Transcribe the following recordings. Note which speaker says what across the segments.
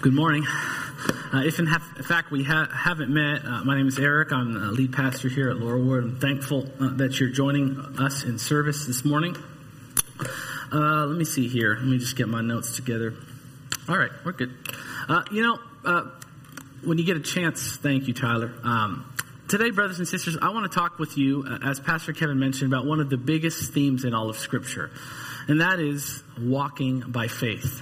Speaker 1: Good morning. If in fact we haven't met, my name is Eric. I'm the lead pastor here at Laurelwood. I'm thankful that you're joining us in service this morning. Let me see here. Let me just get my notes together. All right, we're good. When you get a chance, thank you, Tyler. Today, brothers and sisters, I want to talk with you, as Pastor Kevin mentioned, about one of the biggest themes in all of Scripture, and that is walking by faith.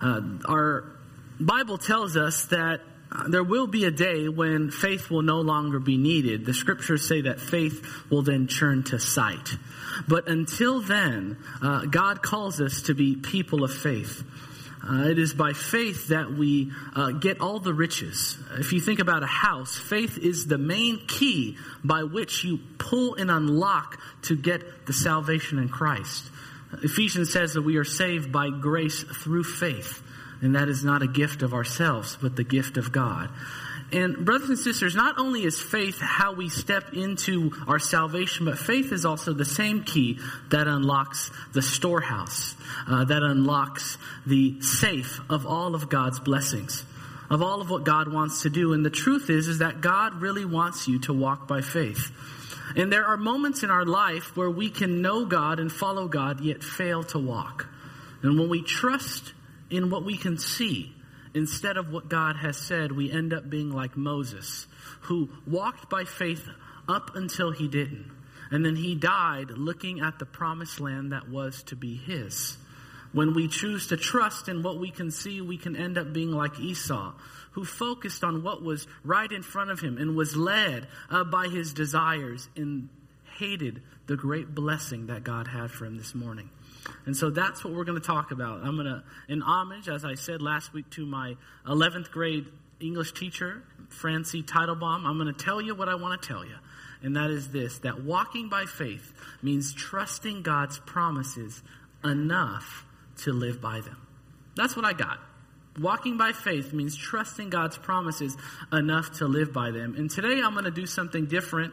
Speaker 1: Our Bible tells us that there will be a day when faith will no longer be needed. The Scriptures say that faith will then turn to sight. But until then, God calls us to be people of faith. It is by faith that we get all the riches. If you think about a house, faith is the main key by which you pull and unlock to get the salvation in Christ. Ephesians says that we are saved by grace through faith. And that is not a gift of ourselves, but the gift of God. And brothers and sisters, not only is faith how we step into our salvation, but faith is also the same key that unlocks the storehouse, that unlocks the safe of all of God's blessings, of all of what God wants to do. And the truth is that God really wants you to walk by faith. And there are moments in our life where we can know God and follow God, yet fail to walk. And when we trust in what we can see instead of what God has said, we end up being like Moses, who walked by faith up until he didn't. And then he died looking at the promised land that was to be his. When we choose to trust in what we can see, we can end up being like Esau, who focused on what was right in front of him and was led by his desires and hated the great blessing that God had for him this morning. And so that's what we're going to talk about. I'm going to, in homage, as I said last week, to my 11th grade English teacher, Francie Teitelbaum, I'm going to tell you what I want to tell you. And that is this, that walking by faith means trusting God's promises enough to live by them. That's what I got. Walking by faith means trusting God's promises enough to live by them. And today I'm going to do something different.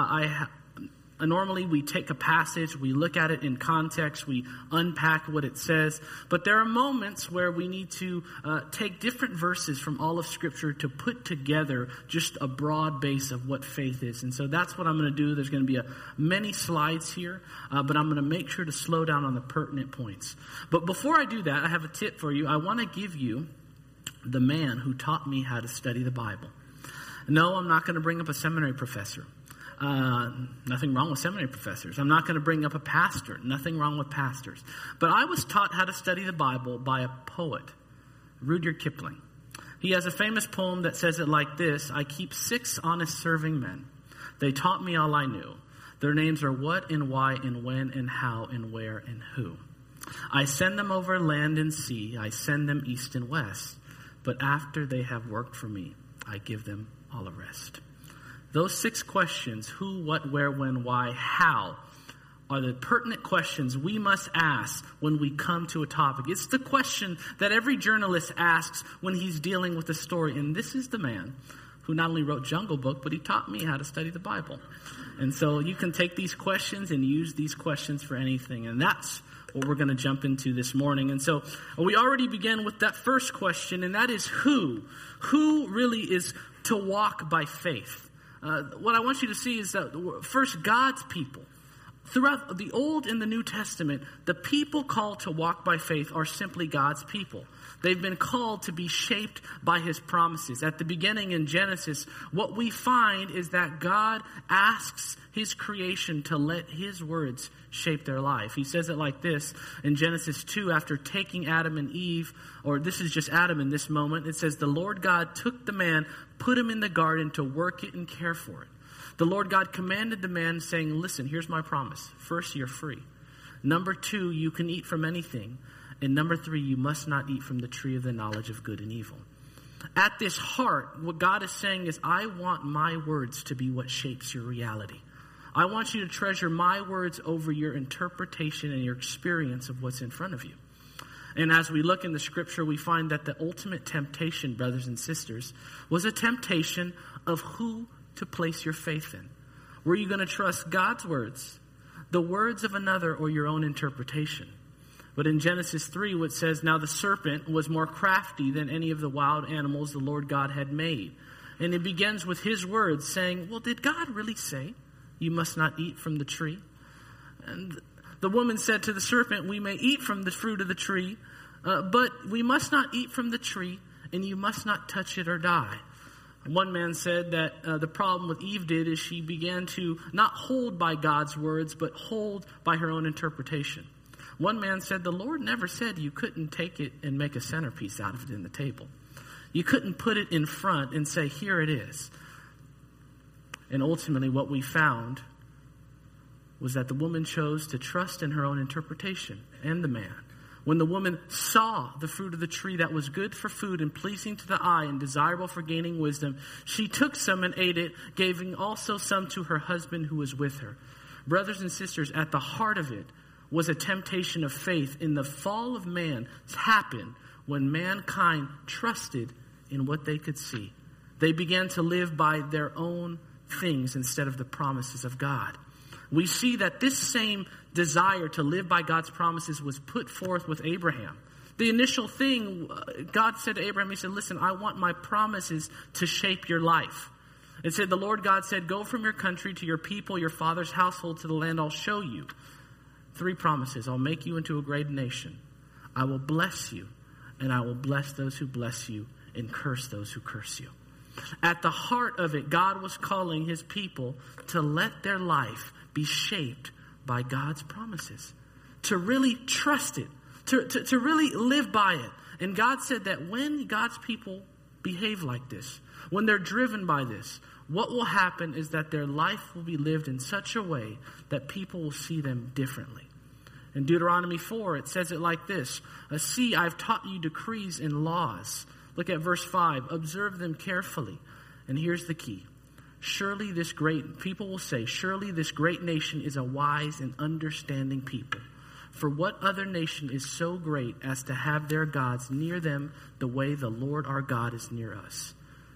Speaker 1: Normally we take a passage, we look at it in context, we unpack what it says. But there are moments where we need to take different verses from all of Scripture to put together just a broad base of what faith is. And so that's what I'm going to do. There's going to be many slides here, but I'm going to make sure to slow down on the pertinent points. But before I do that, I have a tip for you. I want to give you the man who taught me how to study the Bible. No, I'm not going to bring up a seminary professor. Nothing wrong with seminary professors. I'm not going to bring up a pastor. Nothing wrong with pastors. But I was taught how to study the Bible by a poet, Rudyard Kipling. He has a famous poem that says it like this: I keep 6 honest serving men. They taught me all I knew. Their names are what and why and when and how and where and who. I send them over land and sea. I send them east and west. But after they have worked for me, I give them all a rest. Those 6 questions, who, what, where, when, why, how, are the pertinent questions we must ask when we come to a topic. It's the question that every journalist asks when he's dealing with a story. And this is the man who not only wrote Jungle Book, but he taught me how to study the Bible. And so you can take these questions and use these questions for anything. And that's what we're going to jump into this morning. And so we already began with that first question, and that is who. Who really is to walk by faith? What I want you to see is that first, God's people. Throughout the Old and the New Testament, the people called to walk by faith are simply God's people. They've been called to be shaped by His promises. At the beginning in Genesis, what we find is that God asks His creation to let His words shape their life. He says it like this in Genesis 2, after taking Adam and Eve, or this is just Adam in this moment, it says, the Lord God took the man, put him in the garden to work it and care for it. The Lord God commanded the man, saying, listen, here's my promise. First, you're free. Number 2, you can eat from anything. And number 3, you must not eat from the tree of the knowledge of good and evil. At this heart, what God is saying is, I want my words to be what shapes your reality. I want you to treasure my words over your interpretation and your experience of what's in front of you. And as we look in the Scripture, we find that the ultimate temptation, brothers and sisters, was a temptation of who to place your faith in. Were you going to trust God's words, the words of another, or your own interpretation? But in Genesis 3, what says, now the serpent was more crafty than any of the wild animals the Lord God had made. And it begins with his words saying, well, did God really say you must not eat from the tree? And the woman said to the serpent, we may eat from the fruit of the tree, but we must not eat from the tree, and you must not touch it or die. One man said that the problem with Eve did is she began to not hold by God's words, but hold by her own interpretation. One man said the Lord never said you couldn't take it and make a centerpiece out of it in the table. You couldn't put it in front and say, here it is. And ultimately what we found was that the woman chose to trust in her own interpretation, and the man. When the woman saw the fruit of the tree that was good for food and pleasing to the eye and desirable for gaining wisdom, she took some and ate it, giving also some to her husband who was with her. Brothers and sisters, at the heart of it was a temptation of faith in the fall of man happened when mankind trusted in what they could see. They began to live by their own things instead of the promises of God. We see that this same desire to live by God's promises was put forth with Abraham. The initial thing, God said to Abraham, he said, listen, I want my promises to shape your life. It said, the Lord God said, go from your country to your people, your father's household, to the land I'll show you. 3 promises. I'll make you into a great nation. I will bless you, and I will bless those who bless you and curse those who curse you. At the heart of it, God was calling his people to let their life be shaped by God's promises, to really trust it, to really live by it. And God said that when God's people behave like this, when they're driven by this, what will happen is that their life will be lived in such a way that people will see them differently. In Deuteronomy 4, it says it like this. See, I've taught you decrees and laws. Look at verse 5. Observe them carefully. And here's the key. Surely this great, people will say, surely this great nation is a wise and understanding people. For what other nation is so great as to have their gods near them the way the Lord our God is near us?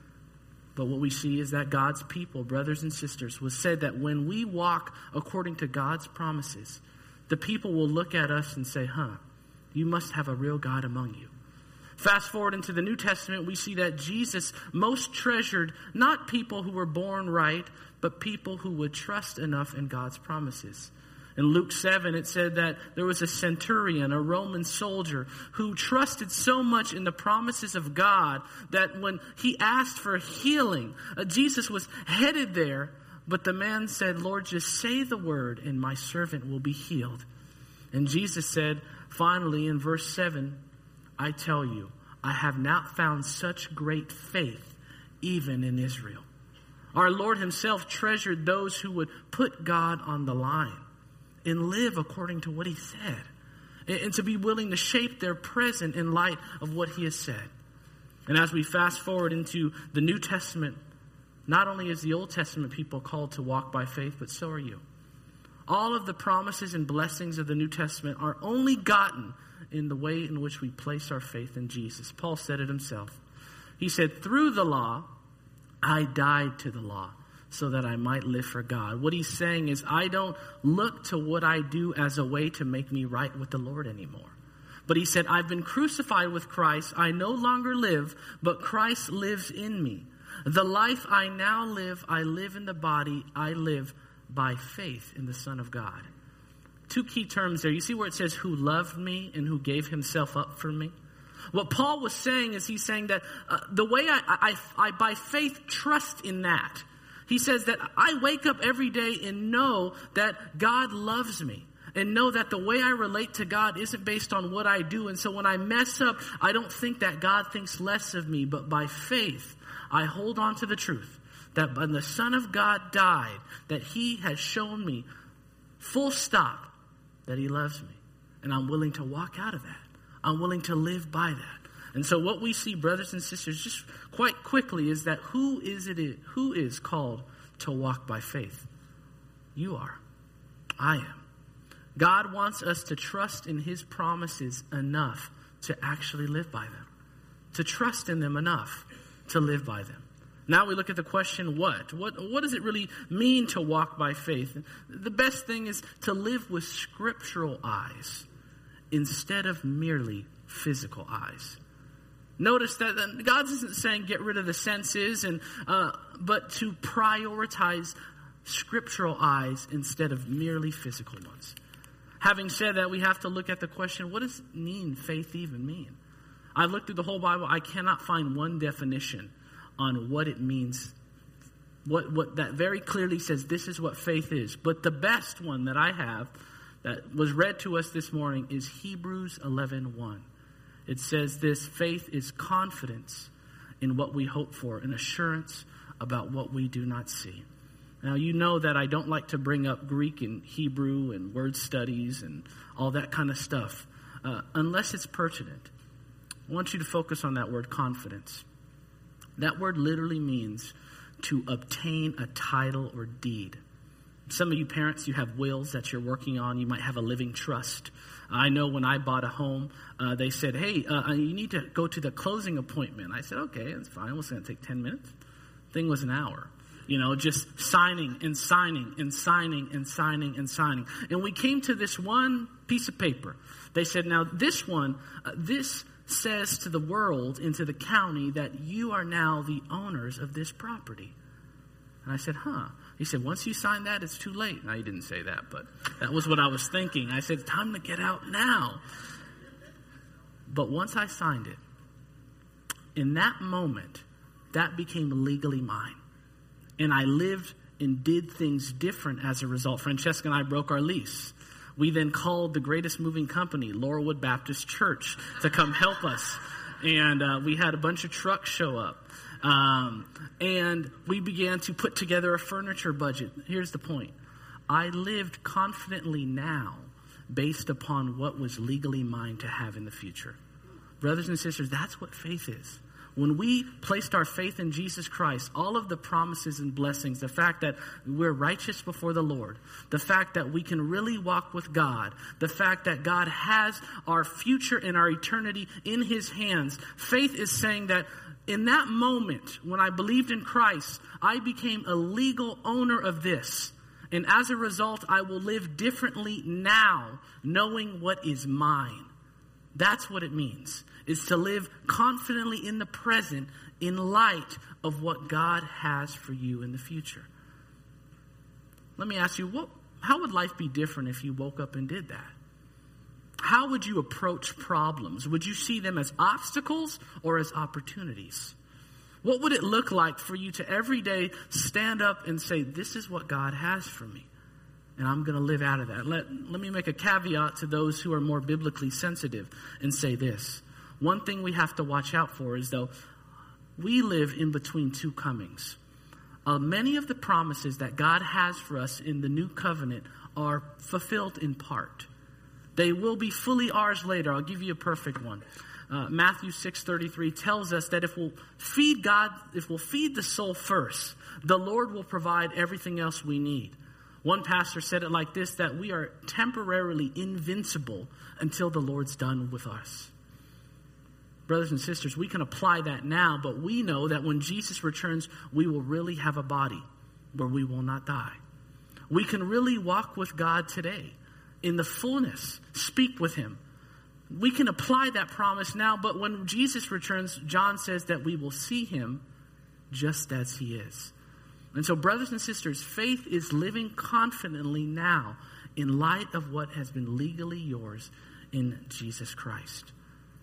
Speaker 1: But what we see is that God's people, brothers and sisters, was said that when we walk according to God's promises, the people will look at us and say, you must have a real God among you. Fast forward into the New Testament, we see that Jesus most treasured not people who were born right, but people who would trust enough in God's promises. In Luke 7, it said that there was a centurion, a Roman soldier, who trusted so much in the promises of God that when he asked for healing, Jesus was headed there, but the man said, Lord, just say the word and my servant will be healed. And Jesus said, finally in verse 7, I tell you, I have not found such great faith even in Israel. Our Lord himself treasured those who would put God on the line and live according to what he said, and to be willing to shape their present in light of what he has said. And as we fast forward into the New Testament, not only is the Old Testament people called to walk by faith, but so are you. All of the promises and blessings of the New Testament are only gotten in the way in which we place our faith in Jesus. Paul said it himself. He said, through the law, I died to the law so that I might live for God. What he's saying is, I don't look to what I do as a way to make me right with the Lord anymore. But he said, I've been crucified with Christ. I no longer live, but Christ lives in me. The life I now live, I live in the body. I live by faith in the Son of God. 2 key terms there. You see where it says who loved me and who gave himself up for me? What Paul was saying is he's saying that the way I by faith trust in that. He says that I wake up every day and know that God loves me. And know that the way I relate to God isn't based on what I do. And so when I mess up, I don't think that God thinks less of me. But by faith, I hold on to the truth that when the Son of God died, that he has shown me full stop that he loves me. And I'm willing to walk out of that. I'm willing to live by that. And so what we see, brothers and sisters, just quite quickly is that who is called to walk by faith? You are. I am. God wants us to trust in his promises enough to actually live by them. To trust in them enough to live by them. Now we look at the question, what does it really mean to walk by faith? The best thing is to live with scriptural eyes instead of merely physical eyes. Notice that God isn't saying get rid of the senses, but to prioritize scriptural eyes instead of merely physical ones. Having said that, we have to look at the question, what does faith even mean? I looked through the whole Bible. I cannot find one definition on what it means. What that very clearly says this is what faith is. But the best one that I have that was read to us this morning is Hebrews 11:1. It says this: faith is confidence in what we hope for, an assurance about what we do not see. Now, you know that I don't like to bring up Greek and Hebrew and word studies and all that kind of stuff unless it's pertinent. I want you to focus on that word confidence. That word literally means to obtain a title or deed. Some of you parents, you have wills that you're working on. You might have a living trust. I know when I bought a home, they said, hey, you need to go to the closing appointment. I said, okay, that's fine. It's going to take 10 minutes. Thing was an hour. Just signing and signing and signing and signing and signing. And we came to this one piece of paper. They said, now this one, this says to the world and to the county that you are now the owners of this property. And I said, He said, once you sign that, it's too late. Now, he didn't say that, but that was what I was thinking. I said, time to get out now. But once I signed it, in that moment, that became legally mine. And I lived and did things different as a result. Francesca and I broke our lease. We then called the greatest moving company, Laurelwood Baptist Church, to come help us. And we had a bunch of trucks show up. And we began to put together a furniture budget. Here's the point. I lived confidently now based upon what was legally mine to have in the future. Brothers and sisters, that's what faith is. When we placed our faith in Jesus Christ, all of the promises and blessings, the fact that we're righteous before the Lord, the fact that we can really walk with God, the fact that God has our future and our eternity in his hands, faith is saying that in that moment, when I believed in Christ, I became a legal owner of this. And as a result, I will live differently now, knowing what is mine. That's what it means, is to live confidently in the present in light of what God has for you in the future. Let me ask you, how would life be different if you woke up and did that? How would you approach problems? Would you see them as obstacles or as opportunities? What would it look like for you to every day stand up and say, this is what God has for me, and I'm going to live out of that? Let me make a caveat to those who are more biblically sensitive and say this. One thing we have to watch out for is, though, we live in between two comings. Many of the promises that God has for us in the new covenant are fulfilled in part. They will be fully ours later. I'll give you a perfect one. Matthew 6:33 tells us that if we'll feed the soul first, the Lord will provide everything else we need. One pastor said it like this, that we are temporarily invincible until the Lord's done with us. Brothers and sisters, we can apply that now, but we know that when Jesus returns, we will really have a body where we will not die. We can really walk with God today in the fullness, speak with him. We can apply that promise now, but when Jesus returns, John says that we will see him just as he is. And so, brothers and sisters, faith is living confidently now in light of what has been legally yours in Jesus Christ.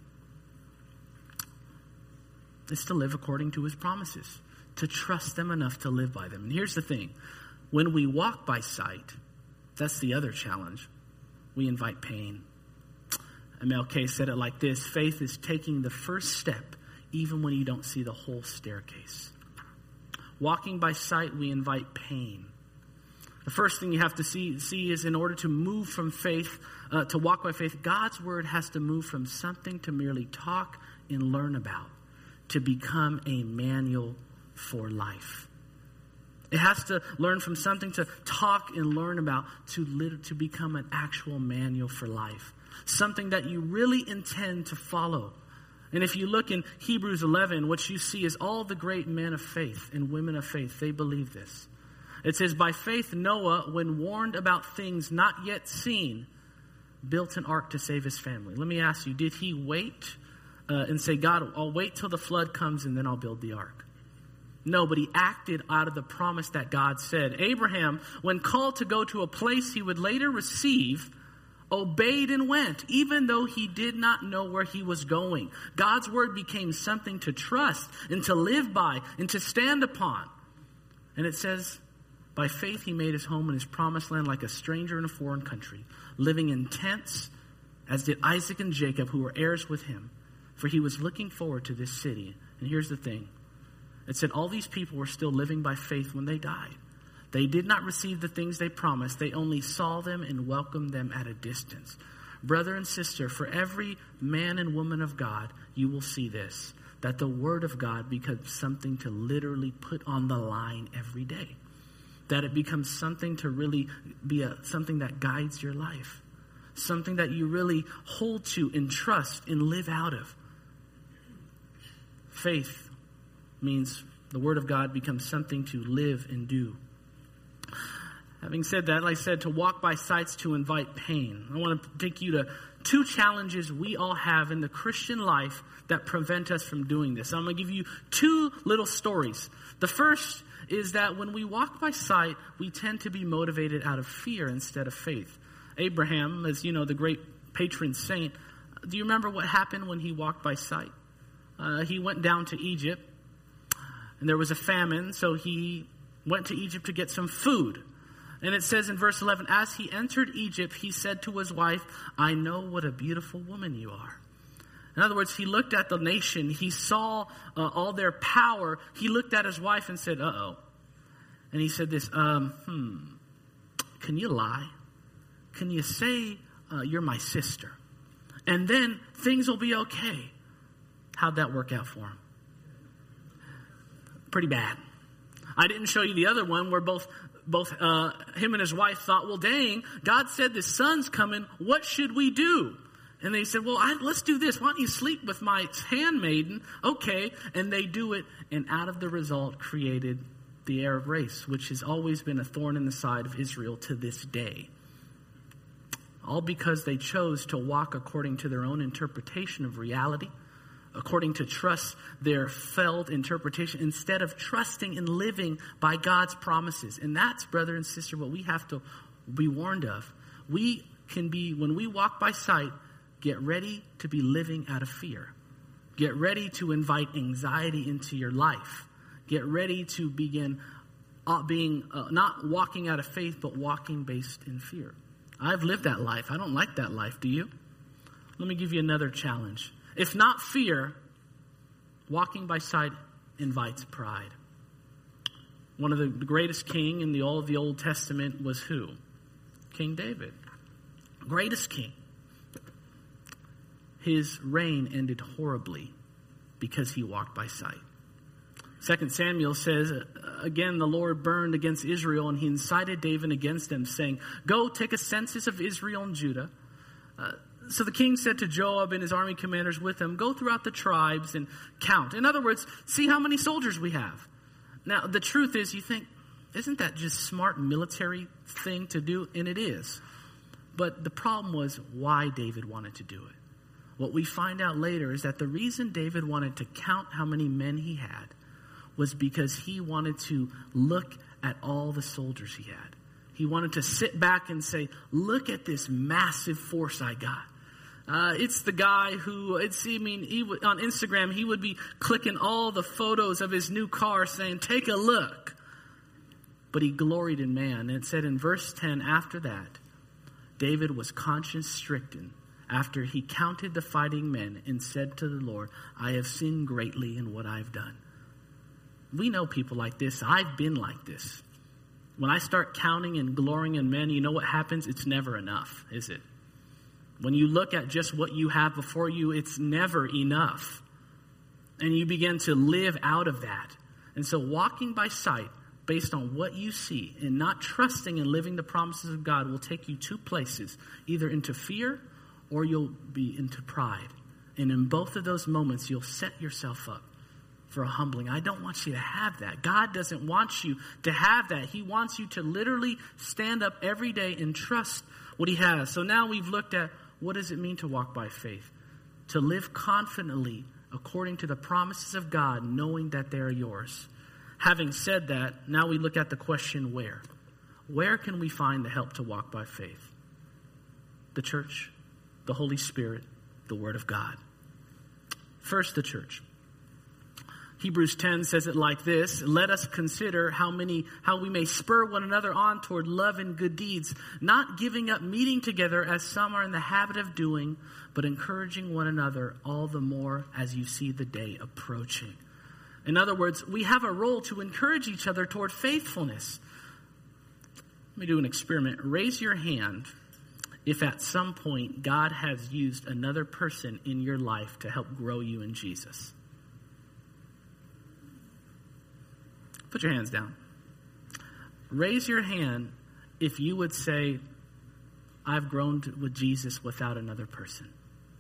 Speaker 1: It's to live according to his promises, to trust them enough to live by them. And here's the thing. When we walk by sight, that's the other challenge. We invite pain. MLK said it like this: faith is taking the first step even when you don't see the whole staircase. Walking by sight, we invite pain. The first thing you have to see is, in order to move from faith, to walk by faith, God's word has to move from something to merely talk and learn about to become a manual for life. It has to learn from something to talk and learn about to become an actual manual for life. Something that you really intend to follow. And if you look in Hebrews 11, what you see is all the great men of faith and women of faith, they believe this. It says, by faith Noah, when warned about things not yet seen, built an ark to save his family. Let me ask you, did he wait and say, God, I'll wait till the flood comes and then I'll build the ark? No, but he acted out of the promise that God said. Abraham, when called to go to a place he would later receive, obeyed and went, even though he did not know where he was going. God's word became something to trust and to live by and to stand upon. And it says, by faith he made his home in his promised land like a stranger in a foreign country, living in tents, as did Isaac and Jacob, who were heirs with him. For he was looking forward to this city. And here's the thing. It said all these people were still living by faith when they died. They did not receive the things they promised. They only saw them and welcomed them at a distance. Brother and sister, for every man and woman of God, you will see this, that the word of God becomes something to literally put on the line every day. That it becomes something to really be something that guides your life. Something that you really hold to and trust and live out of. Faith means the word of God becomes something to live and do. Having said that, like I said, to walk by sights to invite pain. I want to take you to two challenges we all have in the Christian life that prevent us from doing this. I'm going to give you two little stories. The first is that when we walk by sight, we tend to be motivated out of fear instead of faith. Abraham, as you know, the great patron saint, do you remember what happened when he walked by sight? He went down to Egypt, and there was a famine, so he went to Egypt to get some food. And it says in verse 11, as he entered Egypt, he said to his wife, I know what a beautiful woman you are. In other words, he looked at the nation. He saw all their power. He looked at his wife and said, uh-oh. And he said this, can you lie? Can you say you're my sister? And then things will be okay. How'd that work out for him? Pretty bad. I didn't show you the other one where both him and his wife thought, well, dang, God said the son's coming. What should we do? And they said, well, let's do this. Why don't you sleep with my handmaiden? Okay. And they do it. And out of the result created the Arab race, which has always been a thorn in the side of Israel to this day. All because they chose to walk according to their own interpretation of reality, according to trust their felt interpretation, instead of trusting and living by God's promises. And that's, brother and sister, what we have to be warned of. We can be, when we walk by sight, get ready to be living out of fear. Get ready to invite anxiety into your life. Get ready to begin being not walking out of faith, but walking based in fear. I've lived that life. I don't like that life. Do you? Let me give you another challenge. If not fear, walking by sight invites pride. One of the greatest king in all of the Old Testament was who? King David. Greatest king. His reign ended horribly because he walked by sight. 2 Samuel says, again, the Lord burned against Israel, and he incited David against them, saying, go take a census of Israel and Judah. So the king said to Joab and his army commanders with him, go throughout the tribes and count. In other words, see how many soldiers we have. Now, the truth is, you think, isn't that just smart military thing to do? And it is. But the problem was why David wanted to do it. What we find out later is that the reason David wanted to count how many men he had was because he wanted to look at all the soldiers he had. He wanted to sit back and say, look at this massive force I got. It's the guy who, on Instagram, he would be clicking all the photos of his new car saying, take a look. But he gloried in man. And it said in verse 10, after that, David was conscience-stricken after he counted the fighting men and said to the Lord, I have sinned greatly in what I've done. We know people like this. I've been like this. When I start counting and glorying in men, you know what happens? It's never enough, is it? When you look at just what you have before you, it's never enough. And you begin to live out of that. And so walking by sight, based on what you see, and not trusting and living the promises of God will take you two places, either into fear or you'll be into pride. And in both of those moments, you'll set yourself up for a humbling. I don't want you to have that. God doesn't want you to have that. He wants you to literally stand up every day and trust what he has. So now we've looked at what does it mean to walk by faith? To live confidently according to the promises of God, knowing that they are yours. Having said that, now we look at the question where. Where can we find the help to walk by faith? The church, the Holy Spirit, the Word of God. First, the church. Hebrews 10 says it like this: let us consider how we may spur one another on toward love and good deeds, not giving up meeting together as some are in the habit of doing, but encouraging one another all the more as you see the day approaching. In other words, we have a role to encourage each other toward faithfulness. Let me do an experiment. Raise your hand if at some point God has used another person in your life to help grow you in Jesus. Put your hands down. Raise your hand if you would say, I've grown with Jesus without another person.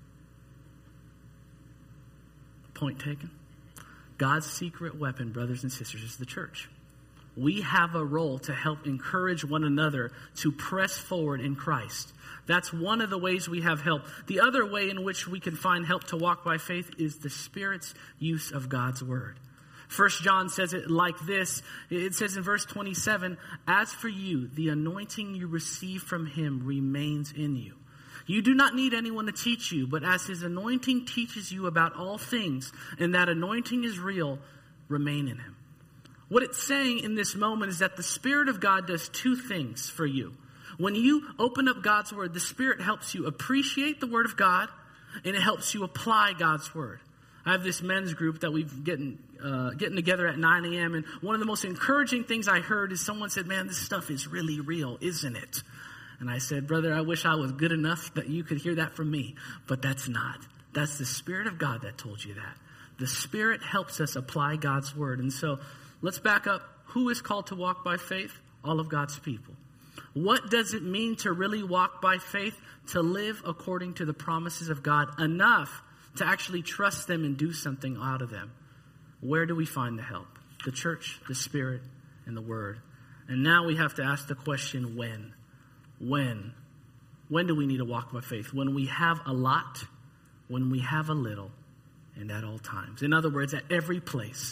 Speaker 1: Point taken. God's secret weapon, brothers and sisters, is the church. We have a role to help encourage one another to press forward in Christ. That's one of the ways we have help. The other way in which we can find help to walk by faith is the Spirit's use of God's word. 1 John says it like this. It says in verse 27, as for you, the anointing you receive from him remains in you. You do not need anyone to teach you, but as his anointing teaches you about all things, and that anointing is real, remain in him. What it's saying in this moment is that the Spirit of God does two things for you. When you open up God's word, the Spirit helps you appreciate the word of God, and it helps you apply God's word. I have this men's group that we've getting together at 9 a.m. And one of the most encouraging things I heard is someone said, man, this stuff is really real, isn't it? And I said, brother, I wish I was good enough that you could hear that from me. But that's not. That's the Spirit of God that told you that. The Spirit helps us apply God's word. And so let's back up. Who is called to walk by faith? All of God's people. What does it mean to really walk by faith? To live according to the promises of God enough to actually trust them and do something out of them. Where do we find the help? The church, the Spirit, and the Word. And now we have to ask the question, when? When? When do we need to walk by faith? When we have a lot, when we have a little, and at all times. In other words, at every place.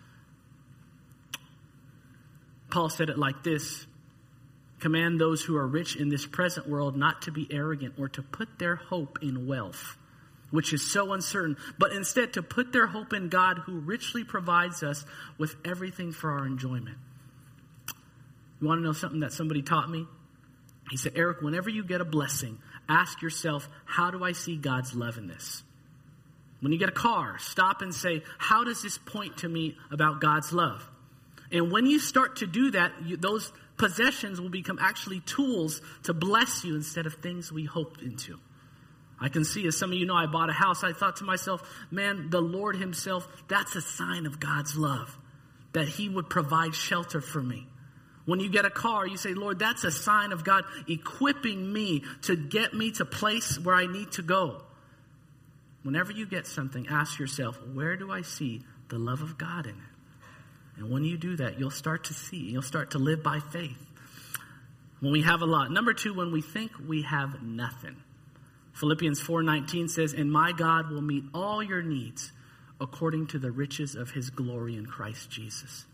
Speaker 1: Paul said it like this: command those who are rich in this present world not to be arrogant or to put their hope in wealth, which is so uncertain, but instead to put their hope in God, who richly provides us with everything for our enjoyment. You want to know something that somebody taught me? He said, Eric, whenever you get a blessing, ask yourself, how do I see God's love in this? When you get a car, stop and say, how does this point to me about God's love? And when you start to do that, those possessions will become actually tools to bless you instead of things we hoped into. I can see, as some of you know, I bought a house. I thought to myself, man, the Lord himself, that's a sign of God's love, that he would provide shelter for me. When you get a car, you say, Lord, that's a sign of God equipping me to get me to place where I need to go. Whenever you get something, ask yourself, where do I see the love of God in it? And when you do that, you'll start to see, you'll start to live by faith. When we have a lot. Number two, when we think we have nothing. Philippians 4:19 says, and my God will meet all your needs according to the riches of his glory in Christ Jesus.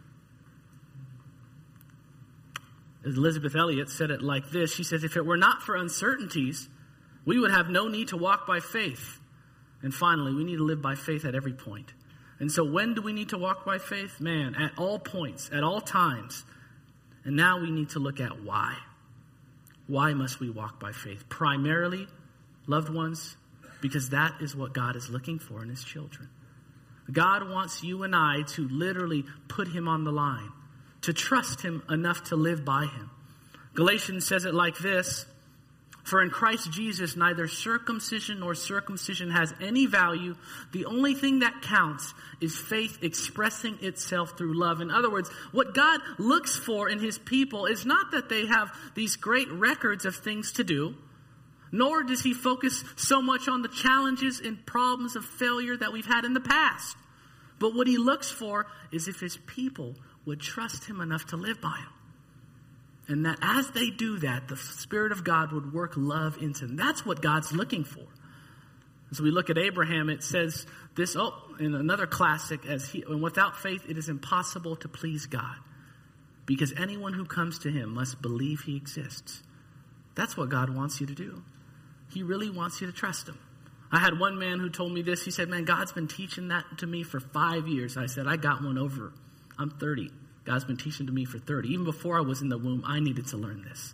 Speaker 1: Elizabeth Elliot said it like this. She says, if it were not for uncertainties, we would have no need to walk by faith. And finally, we need to live by faith at every point. And so when do we need to walk by faith? Man, at all points, at all times. And now we need to look at why. Why must we walk by faith? Primarily, loved ones, because that is what God is looking for in his children. God wants you and I to literally put him on the line, to trust him enough to live by him. Galatians says it like this: for in Christ Jesus, neither circumcision nor circumcision has any value. The only thing that counts is faith expressing itself through love. In other words, what God looks for in his people is not that they have these great records of things to do, nor does he focus so much on the challenges and problems of failure that we've had in the past. But what he looks for is if his people would trust him enough to live by him. And that as they do that, the Spirit of God would work love into them. That's what God's looking for. As we look at Abraham, it says this, in another classic, and without faith it is impossible to please God, because anyone who comes to him must believe he exists. That's what God wants you to do. He really wants you to trust him. I had one man who told me this. He said, man, God's been teaching that to me for 5 years. I said, I got one over. I'm 30. God's been teaching to me for 30. Even before I was in the womb, I needed to learn this.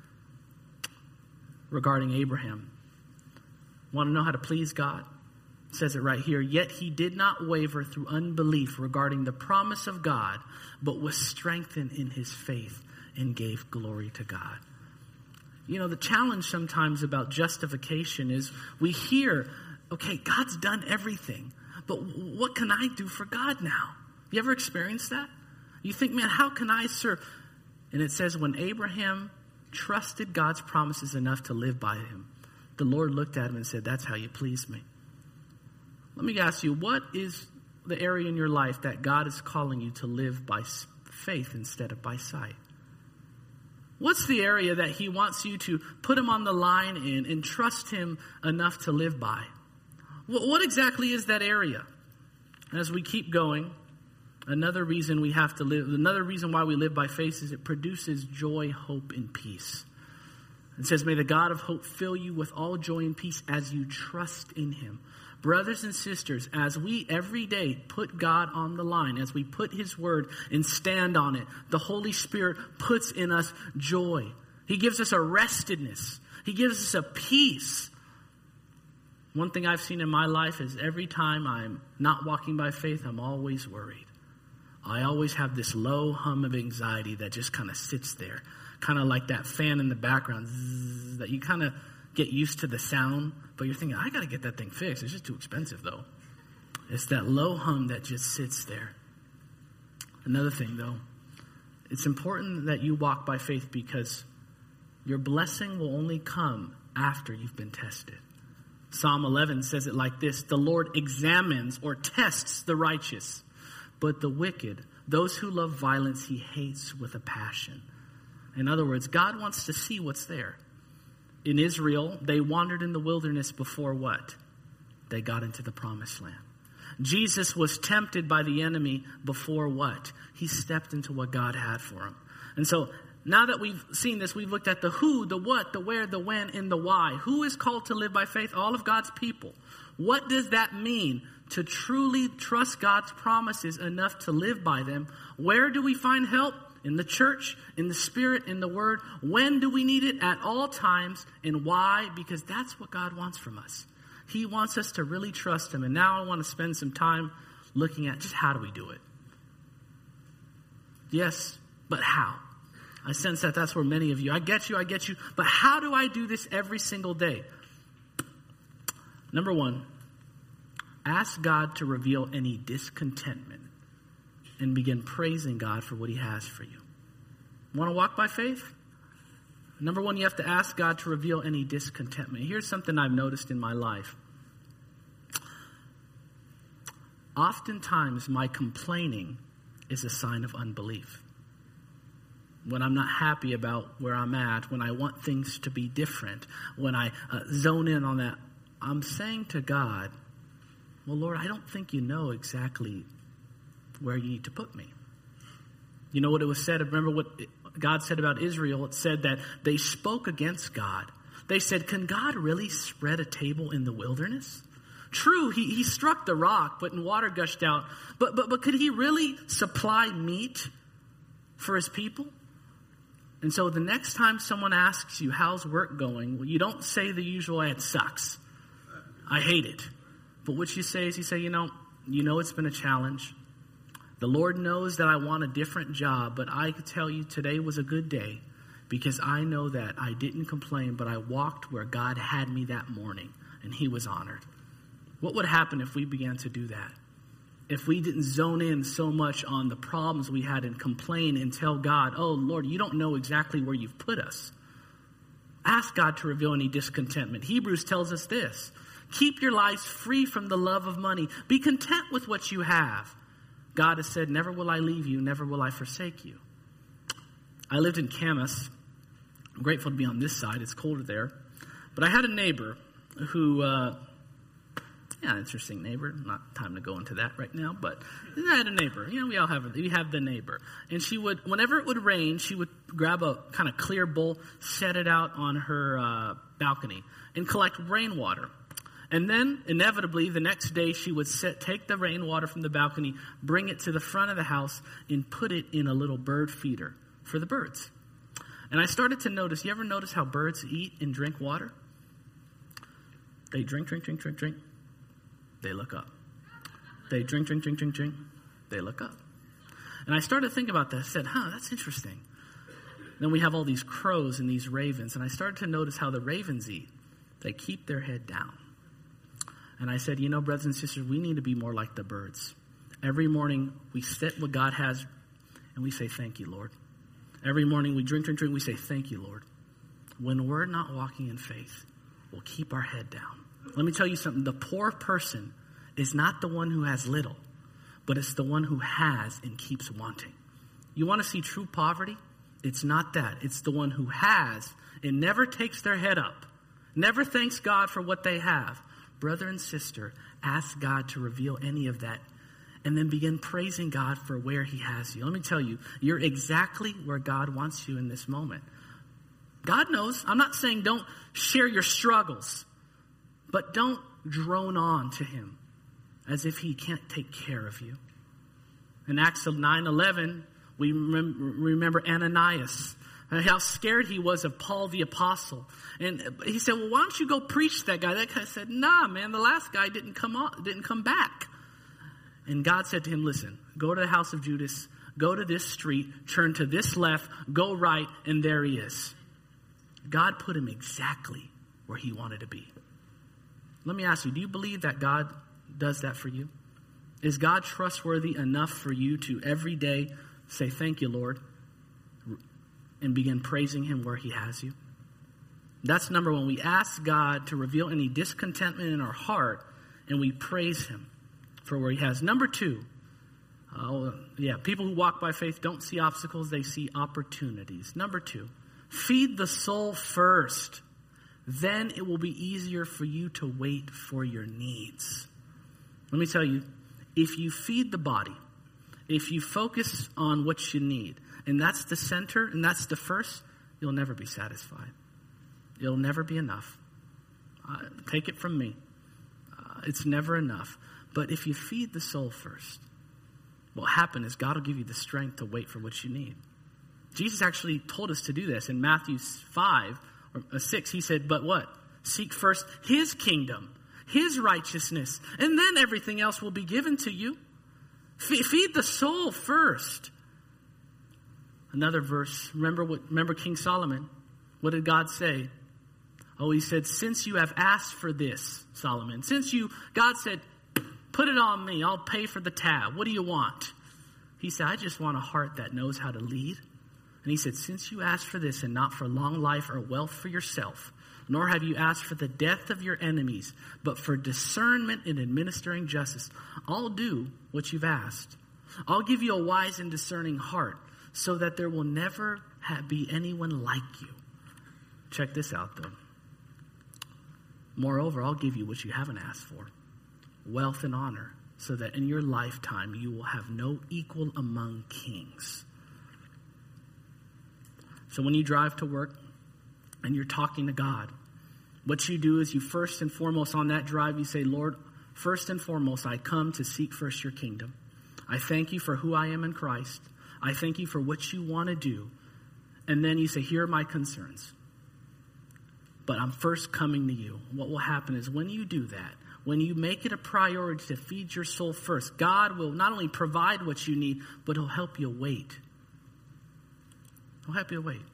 Speaker 1: Regarding Abraham. Want to know how to please God? It says it right here. Yet he did not waver through unbelief regarding the promise of God, but was strengthened in his faith and gave glory to God. You know, the challenge sometimes about justification is we hear, okay, God's done everything, but what can I do for God now? You ever experienced that? You think, man, how can I serve? And it says when Abraham trusted God's promises enough to live by him, the Lord looked at him and said, that's how you please me. Let me ask you, what is the area in your life that God is calling you to live by faith instead of by sight? What's the area that he wants you to put him on the line in and trust him enough to live by? What exactly is that area? As we keep going, another reason why we live by faith is it produces joy, hope, and peace. It says, may the God of hope fill you with all joy and peace as you trust in him. Brothers and sisters, as we every day put God on the line, as we put his word and stand on it, the Holy Spirit puts in us joy. He gives us a restedness. He gives us a peace. One thing I've seen in my life is every time I'm not walking by faith, I'm always worried. I always have this low hum of anxiety that just kind of sits there. Kind of like that fan in the background zzz, that you kind of get used to the sound, but you're thinking, I got to get that thing fixed. It's just too expensive, though. It's that low hum that just sits there. Another thing, though, it's important that you walk by faith because your blessing will only come after you've been tested. Psalm 11 says it like this: the Lord examines or tests the righteous, but the wicked, those who love violence, he hates with a passion. In other words, God wants to see what's there. In Israel, they wandered in the wilderness before what? They got into the promised land. Jesus was tempted by the enemy before what? He stepped into what God had for him. And so now that we've seen this, we've looked at the who, the what, the where, the when, and the why. Who is called to live by faith? All of God's people. What does that mean to truly trust God's promises enough to live by them? Where do we find help? In the church, in the Spirit, in the Word. When do we need it? At all times. And why? Because that's what God wants from us. He wants us to really trust him. And now I want to spend some time looking at just how do we do it. Yes, but how? I sense that that's where many of you, I get you. But how do I do this every single day? Number one, ask God to reveal any discontentment and begin praising God for what he has for you. Want to walk by faith? Number one, you have to ask God to reveal any discontentment. Here's something I've noticed in my life. Oftentimes, my complaining is a sign of unbelief. When I'm not happy about where I'm at, when I want things to be different, when I zone in on that, I'm saying to God, well, Lord, I don't think you know exactly where you need to put me. You know what it was said? Remember what God said about Israel? It said that they spoke against God. They said, can God really spread a table in the wilderness? True, he struck the rock, but water gushed out. But could he really supply meat for his people? And so the next time someone asks you, how's work going? Well, you don't say the usual, it sucks. I hate it. But what you say is, you say, you know it's been a challenge. The Lord knows that I want a different job, but I could tell you today was a good day because I know that I didn't complain, but I walked where God had me that morning, and he was honored. What would happen if we began to do that? If we didn't zone in so much on the problems we had and complain and tell God, oh, Lord, you don't know exactly where you've put us. Ask God to reveal any discontentment. Hebrews tells us this. Keep your lives free from the love of money. Be content with what you have. God has said, never will I leave you, never will I forsake you. I lived in Camas. I'm grateful to be on this side. It's colder there. But I had a neighbor who, interesting neighbor. Not time to go into that right now, but I had a neighbor. We all have the neighbor. And she would, whenever it would rain, she would grab a kind of clear bowl, set it out on her balcony, and collect rainwater. And then, inevitably, the next day, she would take the rainwater from the balcony, bring it to the front of the house, and put it in a little bird feeder for the birds. And I started to notice, you ever notice how birds eat and drink water? They drink. They look up. They drink. They look up. And I started to think about that. I said, that's interesting. Then we have all these crows and these ravens. And I started to notice how the ravens eat. They keep their head down. And I said, brothers and sisters, we need to be more like the birds. Every morning we sit what God has and we say, thank you, Lord. Every morning we drink, we say, thank you, Lord. When we're not walking in faith, we'll keep our head down. Let me tell you something. The poor person is not the one who has little, but it's the one who has and keeps wanting. You want to see true poverty? It's not that. It's the one who has and never takes their head up, never thanks God for what they have. Brother and sister, ask God to reveal any of that and then begin praising God for where he has you. Let me tell you, you're exactly where God wants you in this moment. God knows. I'm not saying don't share your struggles, but don't drone on to him as if he can't take care of you. In Acts 9:11, we remember Ananias, how scared he was of Paul the apostle. And he said, well, why don't you go preach to that guy? That guy said, nah, man, the last guy didn't come back. And God said to him, listen, go to the house of Judas, go to this street, turn to this left, go right, and there he is. God put him exactly where he wanted to be. Let me ask you, do you believe that God does that for you? Is God trustworthy enough for you to every day say, thank you, Lord, and begin praising him where he has you? That's number one. We ask God to reveal any discontentment in our heart, and we praise him for where he has. Number two, people who walk by faith don't see obstacles, they see opportunities. Number two, feed the soul first. Then it will be easier for you to wait for your needs. Let me tell you, if you feed the body, if you focus on what you need, and that's the center, and that's the first, you'll never be satisfied. It'll never be enough. Take it from me. It's never enough. But if you feed the soul first, what will happen is God will give you the strength to wait for what you need. Jesus actually told us to do this. In Matthew 5 or 6, he said, but what? Seek first his kingdom, his righteousness, and then everything else will be given to you. Feed the soul first. Another verse. Remember King Solomon. What did God say? Oh, he said, since you have asked for this, Solomon, God said, put it on me. I'll pay for the tab. What do you want? He said, I just want a heart that knows how to lead. And he said, since you asked for this and not for long life or wealth for yourself, nor have you asked for the death of your enemies, but for discernment in administering justice, I'll do what you've asked. I'll give you a wise and discerning heart so that there will never be anyone like you. Check this out, though. Moreover, I'll give you what you haven't asked for, wealth and honor, so that in your lifetime you will have no equal among kings. So when you drive to work and you're talking to God, what you do is you first and foremost on that drive, you say, Lord, first and foremost, I come to seek first your kingdom. I thank you for who I am in Christ. I thank you for what you want to do. And then you say, here are my concerns. But I'm first coming to you. What will happen is when you do that, when you make it a priority to feed your soul first, God will not only provide what you need, but he'll help you wait. He'll help you wait.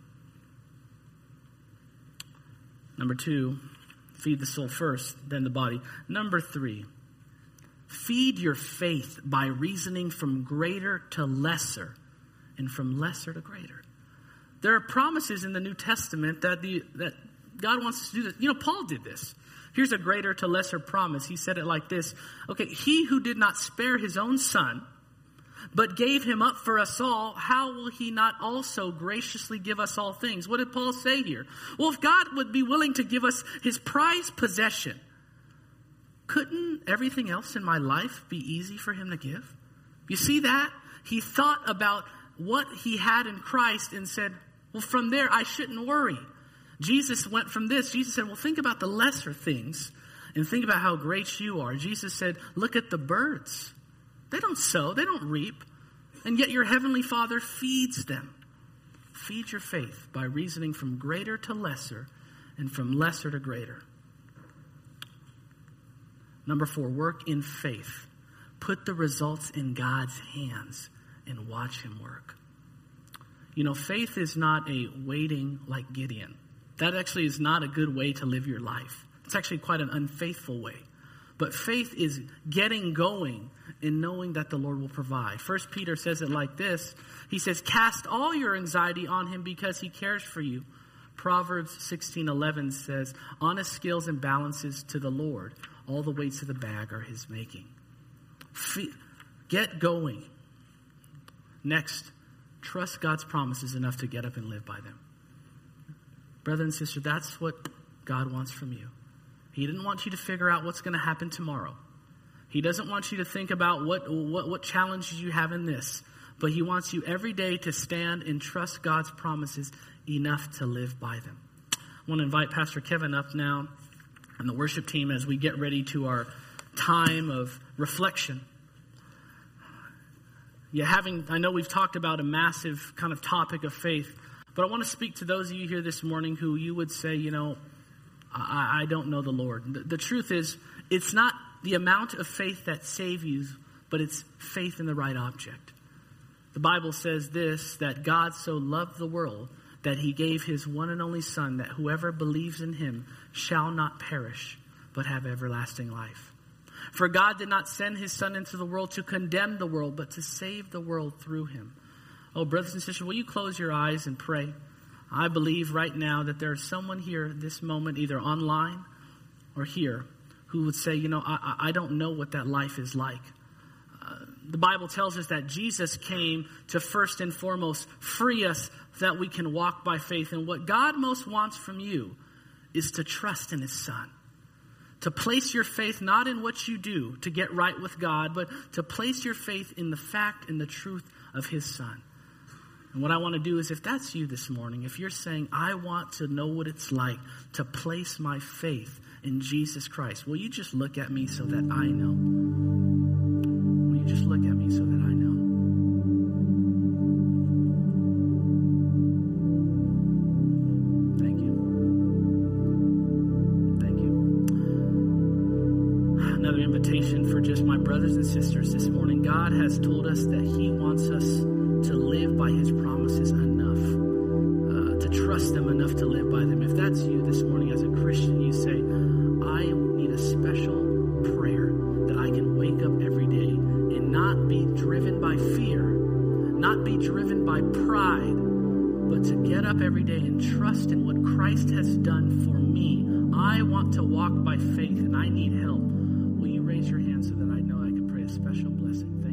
Speaker 1: Number two, feed the soul first, then the body. Number three, feed your faith by reasoning from greater to lesser and from lesser to greater. There are promises in the New Testament that God wants us to do this. Paul did this. Here's a greater to lesser promise. He said it like this. Okay, he who did not spare his own son, but gave him up for us all, how will he not also graciously give us all things? What did Paul say here? Well, if God would be willing to give us his prized possession, couldn't everything else in my life be easy for him to give? You see that? He thought about what he had in Christ and said, well, from there, I shouldn't worry. Jesus went from this. Jesus said, well, think about the lesser things and think about how great you are. Jesus said, look at the birds. They don't sow, they don't reap, and yet your heavenly Father feeds them. Feed your faith by reasoning from greater to lesser and from lesser to greater. Number 4, work in faith. Put the results in God's hands and watch him work. Faith is not a waiting like Gideon. That actually is not a good way to live your life. It's actually quite an unfaithful way. But faith is getting going and knowing that the Lord will provide. 1 Peter says it like this. He says, cast all your anxiety on him because he cares for you. Proverbs 16:11 says, honest scales and balances to the Lord. All the weights of the bag are his making. Get going. Next, trust God's promises enough to get up and live by them. Brother and sister, that's what God wants from you. He didn't want you to figure out what's going to happen tomorrow. He doesn't want you to think about what challenges you have in this. But he wants you every day to stand and trust God's promises enough to live by them. I want to invite Pastor Kevin up now and the worship team as we get ready to our time of reflection. I know we've talked about a massive kind of topic of faith, but I want to speak to those of you here this morning who you would say, I don't know the Lord. The truth is, it's not the amount of faith that saves you, but it's faith in the right object. The Bible says this, that God so loved the world that he gave his one and only Son, that whoever believes in him shall not perish, but have everlasting life. For God did not send his Son into the world to condemn the world, but to save the world through him. Oh, brothers and sisters, will you close your eyes and pray? I believe right now that there is someone here this moment, either online or here, who would say, I don't know what that life is like. The Bible tells us that Jesus came to first and foremost free us so that we can walk by faith. And what God most wants from you is to trust in his Son. To place your faith not in what you do to get right with God, but to place your faith in the fact and the truth of his Son. And what I want to do is, if that's you this morning, if you're saying, I want to know what it's like to place my faith in Jesus Christ, will you just look at me so that I know? Will you just look at me so that I know? Thank you. Thank you. Another invitation for just my brothers and sisters this morning. God has told us that he wants us to live by his promises enough, to trust them enough to live by them. If that's you this morning as a Christian, you say, I need a special prayer that I can wake up every day and not be driven by fear, not be driven by pride, but to get up every day and trust in what Christ has done for me. I want to walk by faith and I need help. Will you raise your hand so that I know I can pray a special blessing? Thank you.